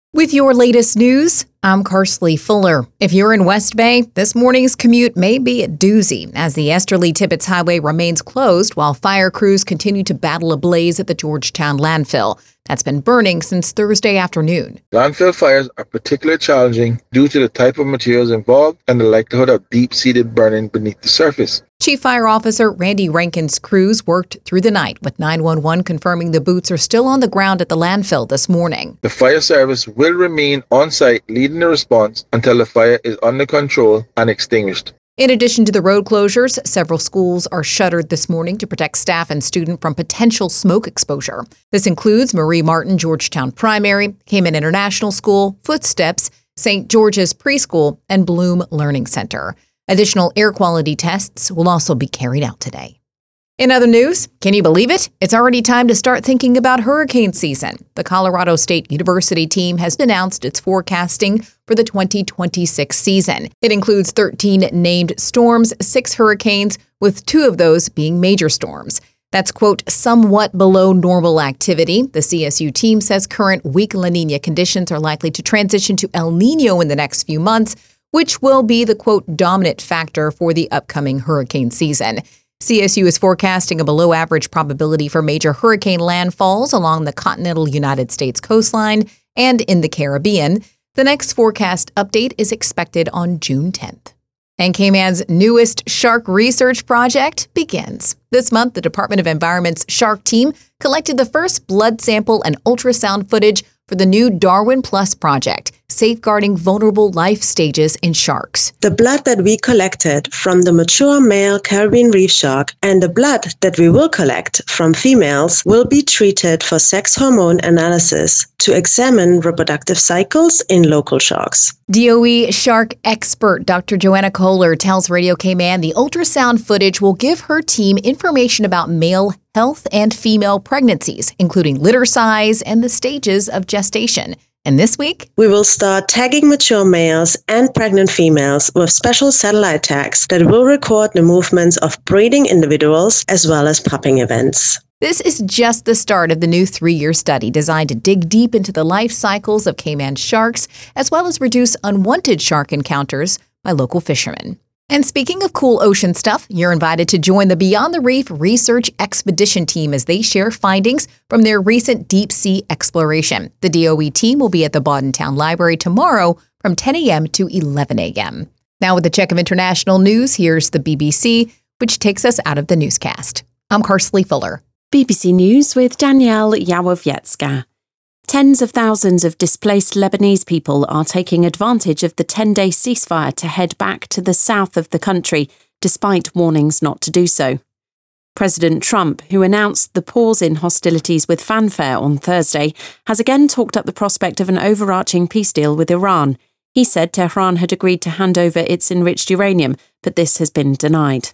With your latest news, I'm Karsley Fuller. If you're in West Bay, this morning's commute may be a doozy as the Esterly-Tibbetts Highway remains closed while fire crews continue to battle a blaze at the Georgetown landfill that's been burning since Thursday afternoon. Landfill fires are particularly challenging due to the type of materials involved and the likelihood of deep-seated burning beneath the surface. Chief Fire Officer Randy Rankin's crews worked through the night, with 911 confirming the boots are still on the ground at the landfill this morning. The fire service will remain on site leading the response until the fire is under control and extinguished. In addition to the road closures, several schools are shuttered this morning to protect staff and students from potential smoke exposure. This includes Marie Martin Georgetown Primary, Cayman International School, Footsteps, St. George's Preschool, and Bloom Learning Center. Additional air quality tests will also be carried out today. In other news, can you believe it? It's already time to start thinking about hurricane season. The Colorado State University team has announced its forecasting for the 2026 season. It includes 13 named storms, 6 hurricanes, with 2 of those being major storms. That's, quote, somewhat below normal activity. The CSU team says current weak La Nina conditions are likely to transition to El Nino in the next few months, which will be the, quote, dominant factor for the upcoming hurricane season. CSU is forecasting a below-average probability for major hurricane landfalls along the continental United States coastline and in the Caribbean. The next forecast update is expected on June 10th. And Cayman's newest shark research project begins. This month, the Department of Environment's shark team collected the first blood sample and ultrasound footage for the new Darwin Plus project, safeguarding vulnerable life stages in sharks. The blood that we collected from the mature male Caribbean reef shark and the blood that we will collect from females will be treated for sex hormone analysis to examine reproductive cycles in local sharks. DOE shark expert Dr. Joanna Kohler tells Radio Cayman the ultrasound footage will give her team information about male health and female pregnancies, including litter size and the stages of gestation. And this week, we will start tagging mature males and pregnant females with special satellite tags that will record the movements of breeding individuals as well as pupping events. This is just the start of the new 3-year study designed to dig deep into the life cycles of Cayman sharks, as well as reduce unwanted shark encounters by local fishermen. And speaking of cool ocean stuff, you're invited to join the Beyond the Reef Research Expedition team as they share findings from their recent deep sea exploration. The DOE team will be at the Bodden Town Library tomorrow from 10 a.m. to 11 a.m. Now with a check of international news, here's the BBC, which takes us out of the newscast. I'm Karsley Fuller. BBC News with Danielle Yawowiecka. Tens of thousands of displaced Lebanese people are taking advantage of the 10-day ceasefire to head back to the south of the country, despite warnings not to do so. President Trump, who announced the pause in hostilities with fanfare on Thursday, has again talked up the prospect of an overarching peace deal with Iran. He said Tehran had agreed to hand over its enriched uranium, but this has been denied.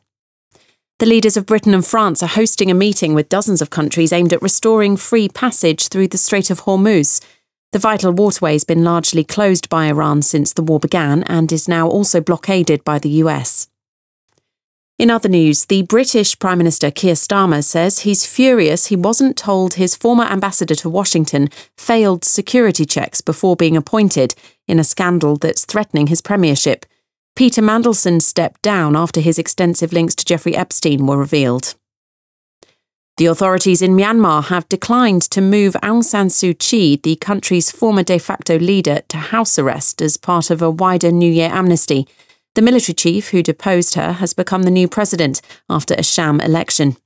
The leaders of Britain and France are hosting a meeting with dozens of countries aimed at restoring free passage through the Strait of Hormuz. The vital waterway has been largely closed by Iran since the war began and is now also blockaded by the US. In other news, the British Prime Minister Keir Starmer says he's furious he wasn't told his former ambassador to Washington failed security checks before being appointed in a scandal that's threatening his premiership. Peter Mandelson stepped down after his extensive links to Jeffrey Epstein were revealed. The authorities in Myanmar have declined to move Aung San Suu Kyi, the country's former de facto leader, to house arrest as part of a wider New Year amnesty. The military chief who deposed her has become the new president after a sham election.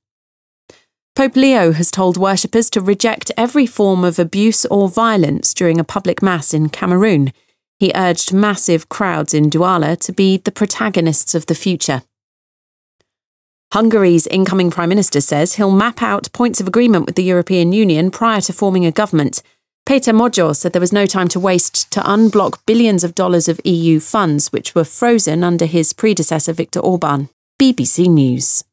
Pope Leo has told worshippers to reject every form of abuse or violence during a public mass in Cameroon. He urged massive crowds in Douala to be the protagonists of the future. Hungary's incoming Prime Minister says he'll map out points of agreement with the European Union prior to forming a government. Péter Magyar said there was no time to waste to unblock billions of dollars of EU funds which were frozen under his predecessor Viktor Orbán. BBC News.